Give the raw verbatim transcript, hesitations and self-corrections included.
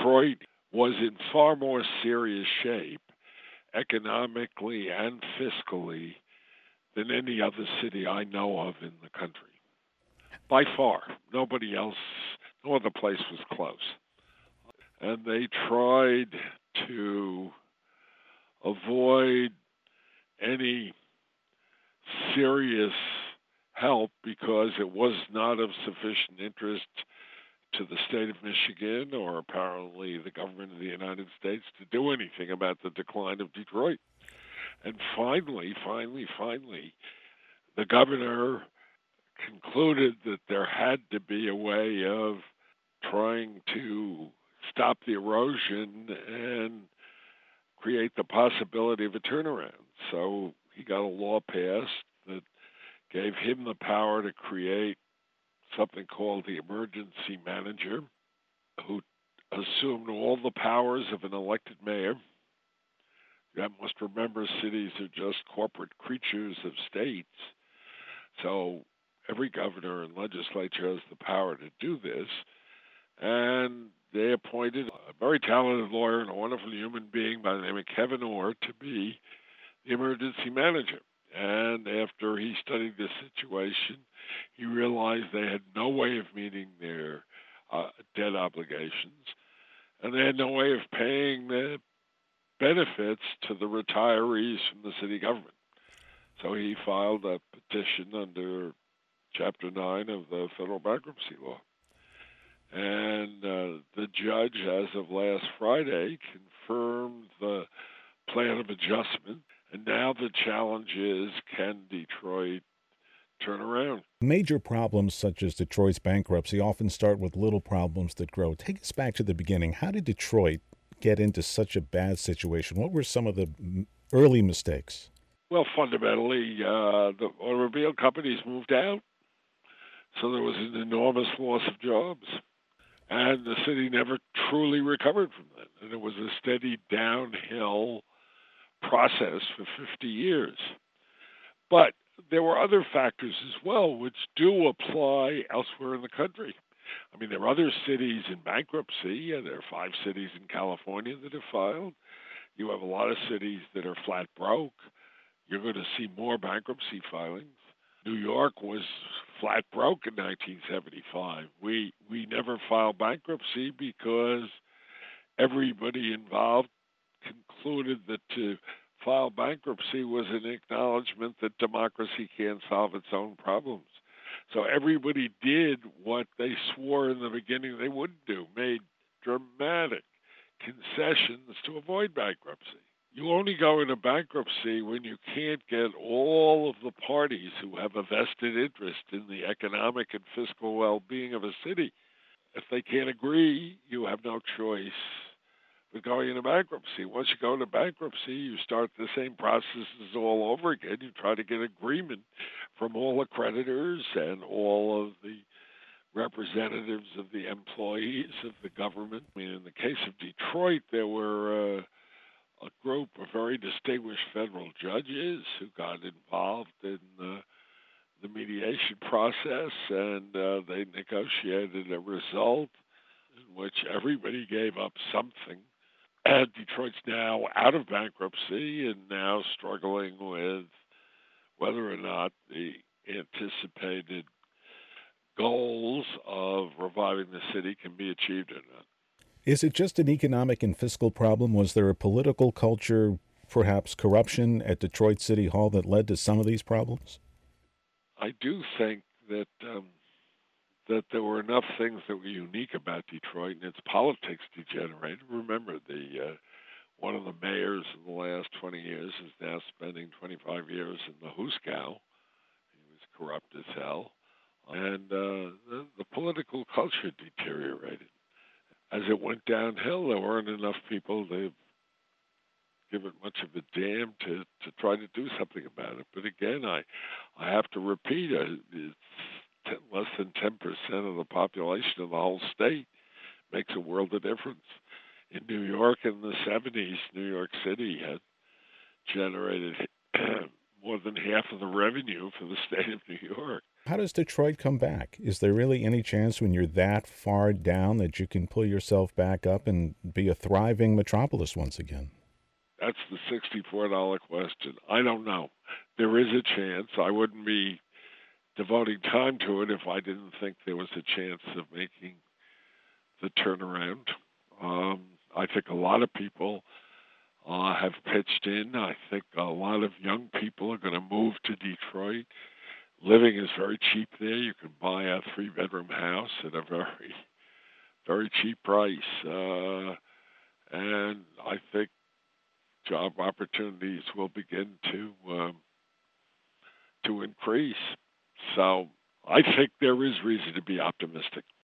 Detroit was in far more serious shape economically and fiscally than any other city I know of in the country. By far, nobody else, no other place was close. And they tried to avoid any serious help because it was not of sufficient interest to the state of Michigan or apparently the government of the United States to do anything about the decline of Detroit. And finally, finally, finally, the governor concluded that there had to be a way of trying to stop the erosion and create the possibility of a turnaround. So he got a law passed that gave him the power to create something called the emergency manager, who assumed all the powers of an elected mayor. You must remember, cities are just corporate creatures of states. So every governor and legislature has the power to do this. And they appointed a very talented lawyer and a wonderful human being by the name of Kevin Orr to be the emergency manager. And after he studied the situation, he realized they had no way of meeting their uh, debt obligations, and they had no way of paying the benefits to the retirees from the city government. So he filed a petition under Chapter nine of the federal bankruptcy law. And uh, the judge, as of last Friday, confirmed the plan of adjustment. And now the challenge is, can Detroit turn around? Major problems such as Detroit's bankruptcy often start with little problems that grow. Take us back to the beginning. How did Detroit get into such a bad situation? What were some of the early mistakes? Well, fundamentally, uh, the automobile companies moved out. So there was an enormous loss of jobs. And the city never truly recovered from that. And it was a steady downhill process for fifty years. But there were other factors as well which do apply elsewhere in the country. I mean, there are other cities in bankruptcy, and there are five cities in California that have filed. You have a lot of cities that are flat broke. You're going to see more bankruptcy filings. New York was flat broke in nineteen seventy-five. We we never filed bankruptcy because everybody involved concluded that to file bankruptcy was an acknowledgement that democracy can't solve its own problems. So everybody did what they swore in the beginning they wouldn't do, made dramatic concessions to avoid bankruptcy. You only go into bankruptcy when you can't get all of the parties who have a vested interest in the economic and fiscal well-being of a city. If they can't agree, you have no choice but going into bankruptcy. Once you go into bankruptcy, you start the same processes all over again. You try to get agreement from all the creditors and all of the representatives of the employees of the government. I mean, in the case of Detroit, there were uh, a group of very distinguished federal judges who got involved in uh, the mediation process, and uh, they negotiated a result in which everybody gave up something. And Detroit's now out of bankruptcy and now struggling with whether or not the anticipated goals of reviving the city can be achieved or not. Is it just an economic and fiscal problem? Was there a political culture, perhaps corruption at Detroit City Hall that led to some of these problems? I do think that um, that there were enough things that were unique about Detroit, and its politics degenerated. Remember, the uh, one of the mayors in the last twenty years is now spending twenty-five years in the Hooskow. He was corrupt as hell. And uh, the, the political culture deteriorated. As it went downhill, there weren't enough people to give it much of a damn to, to try to do something about it. But again, I, I have to repeat, uh, it's ten, less than ten percent of the population of the whole state. Makes a world of difference. In New York in the seventies, New York City had generated more than half of the revenue for the state of New York. How does Detroit come back? Is there really any chance when you're that far down that you can pull yourself back up and be a thriving metropolis once again? That's the sixty-four dollars question. I don't know. There is a chance. I wouldn't be devoting time to it if I didn't think there was a chance of making the turnaround. Um, I think a lot of people uh, have pitched in. I think a lot of young people are going to move to Detroit. Living is very cheap there. You can buy a three-bedroom house at a very, very cheap price. Uh, and I think job opportunities will begin to um, to increase. So I think there is reason to be optimistic.